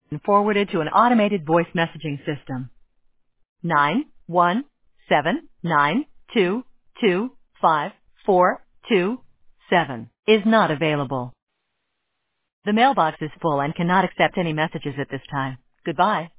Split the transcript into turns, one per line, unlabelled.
and forwarded to an automated voice messaging system. 91792254227 is not available. The mailbox is full and cannot accept any messages at this time. Goodbye.